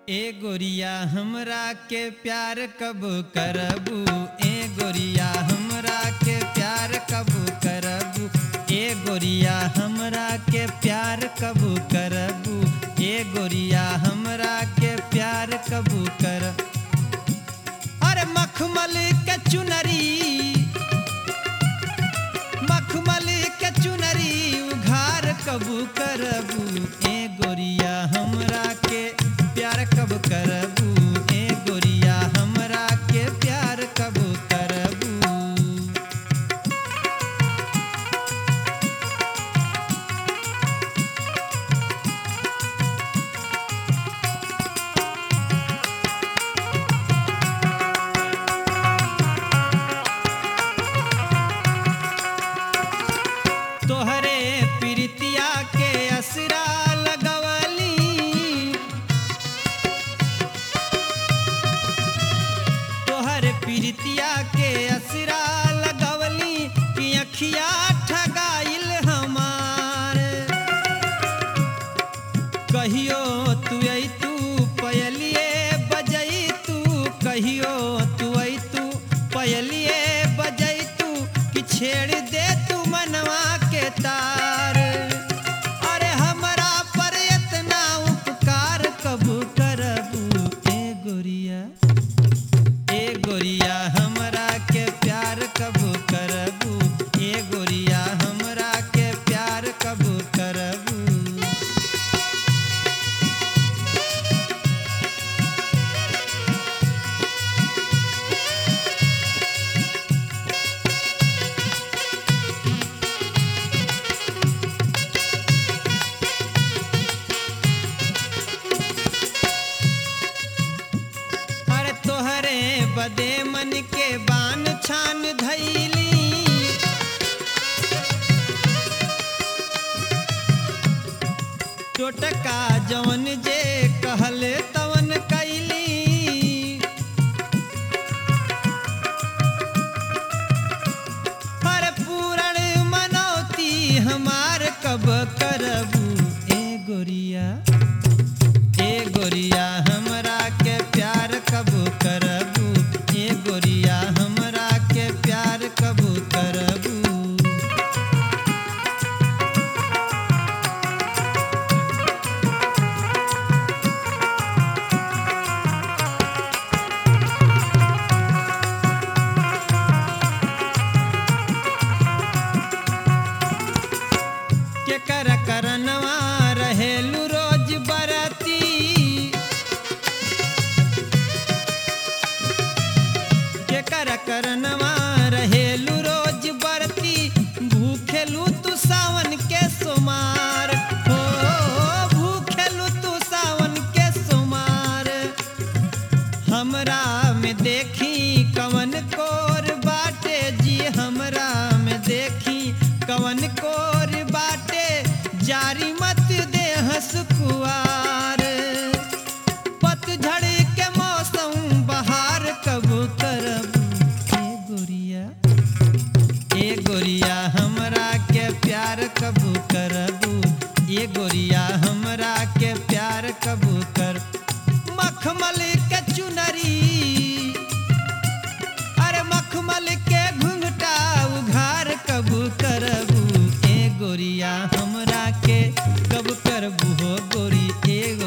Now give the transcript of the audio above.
ए गोरिया हमरा के प्यार कब करबू। ए गोरिया हमरा के प्यार कब करबू। ए गोरिया हमरा के प्यार कब करबू। ए गोरिया हमरा के प्यार कब कर। अरे मखमल के चुनरी, मखमल के चुनरी उघार कब करबू। ए गोरिया हमरा के प्यार कब करबू। ए गोरिया हमरा के प्यार कब करबू। तोहरे प्रीतिया के असरा लगवली, तोहरे प्रीतिया के असरा लगवली कि अखिया ठगाइल हमार। कहियो तू आई तू पयलिए बजई तू, कहियो तू आई तू पयलिए बजई तू कि छेड़ दे तू मनवा के तार। अरे हमरा पर इतना उपकार कब करबू। ए गोरिया, ए गोरिया हमरा के प्यार कब करबू। ए गोरिया हमरा के प्यार कब करबू। अरे तोहरे बदे मन के बान छान धैली, टोटका जवन जे कहल तवन कैली। अरे पूरण मनौती हमार कब करबू। ए गोरिया, ए गोरिया हमरा के प्यार कब करबू। ए गोरिया हमरा के प्यार कब करबू। केकर करनवा रहेलू रोज बरती, केकर करनवा रहेलू रोज बरती। भूखेलू तू सावन के सोमार, हो भूखेलू तू सावन के सोमार। हमरा में देखी कवन कोर बाटे जी, हमरा में देखी कवन कोर बाटे। जारी मत देह सुकुआर, पतझड़ के मौसम बहार कब करबू। ए गोरिया, ए गोरिया हमरा के प्यार कब करबू। ए गोरिया हमरा के प्यार कब कर। मखमल के चुनरी, अरे मखमल के घुंघटा उघार कब करबू। ए गोरिया हमरा के कब करबू हो गोरी। ए